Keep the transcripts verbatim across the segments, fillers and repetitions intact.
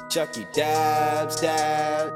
Chucky dabs, dab.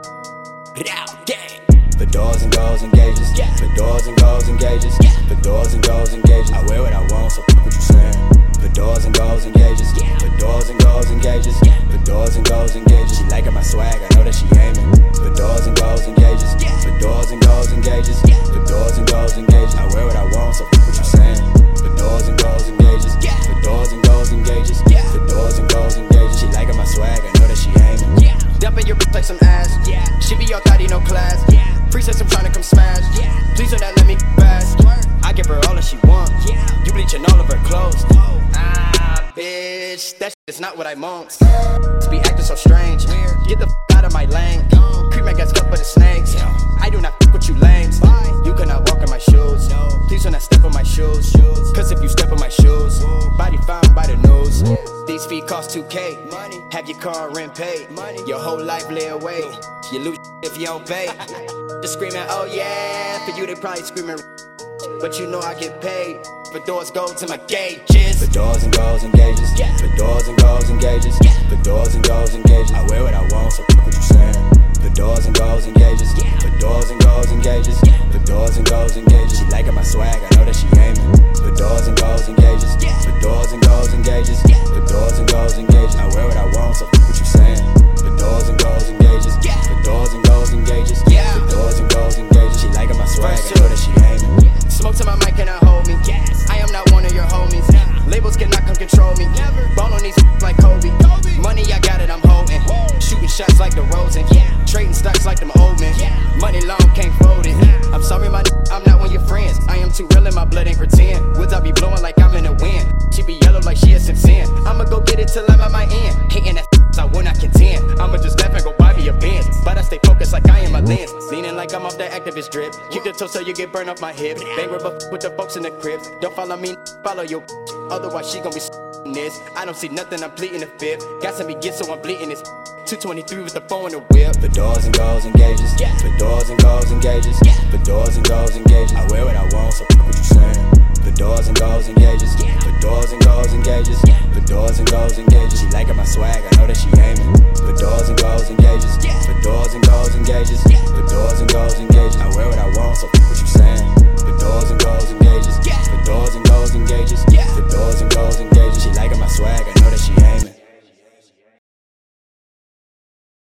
Row gang. For doors and goals and gauges. Yeah. For doors and goals and gauges. Yeah. For doors and goals and gauges. I wear what I want, so fuck what you saying. For doors and goals and gauges. Yeah. For doors and goals and gauges. Yeah. For doors and goals and gauges. She liking my swag, I know that she aiming. For doors and goals and gauges. Yeah. For doors and goals and gauges. Yeah. For doors and goals and gauges. I wear what I want, so fuck what you saying. For doors and goals and gauges. Yeah. For doors and goals and gauges. Yeah. For doors and goals and gauges. She liking my swag, I know that she aiming. Yeah. Dumping your bitch like some ass. Yeah. She be all thotty, no class. Yeah. Princess, I'm tryna come smash. Yeah. Please don't that let me fast. I give her all that she want. Yeah. You bleaching all of her clothes. Oh. Ah, bitch, that shit is not what I want. Be acting so strange. Weird. Get the f out of my lane. Gone. Creep my gas up for the snakes. Yeah. I do not f with you lames. Bye. You cannot walk in my shoes. No. Please do not step on my shoes. Shoes. Cause if you step on my shoes, Whoa. body found by the news. These feet cost two K. Money. Have your car rent paid. Money. Your whole life lay away. You lose if you don't pay. Just screaming, oh yeah. For you, they probably screaming. But you know I get paid. For doors go to my gauges. For doors and goals and gauges. Yeah. For doors and goals and gauges. Yeah. For doors and goals and gauges. I wear what I want, so fuck what you saying. For doors and goals and gauges. Yeah. For doors and goals and gauges. Yeah. For doors and goals and gauges. She liking my swag, I know that she aiming. For doors and goals and gauges. Yeah. For doors and goals and gauges. Yeah. For doors and goals and gauges. I wear what I want, so fuck what you saying. For doors and goals and gauges. Yeah. For doors and goals and gauges. Yeah. For doors and goals and gauges. She liking my swag, First I know that she aiming. Yeah. Smoke to my mic, cannot hold me. Yes. I am not one of your homies. Nah. Labels cannot come control me. Never. Ball on these like Kobe. Kobe. Money, I got it, I'm holding. Whoa. Shooting shots like the Rosen. Yeah. Trading stocks like them old men. Yeah. Money long, can't fold it. Nah. I'm sorry, my I'm not one of your friends. I am too real and my blood ain't pretend. Woods I be blowing like I'm in the wind. She be yellow like she is some sin. I'ma go get it till I'm at my end. Hating that I will not contend. I'ma just laugh and go buy me a Benz. But I stay focused like I am my lens. Leaning like I'm off that activist drip. Keep the toe so you get burned off my hips. Bang rubber with the folks in the crib. Don't follow me, follow your. Otherwise she gon' be this. I don't see nothing, I'm pleading the fifth. Got some me get so I'm bleeding this. two twenty-three with the phone in the whip. For doors and goals and gauges. Yeah. For doors and goals and gauges. Yeah. For doors and goals and gauges. I wear what I want,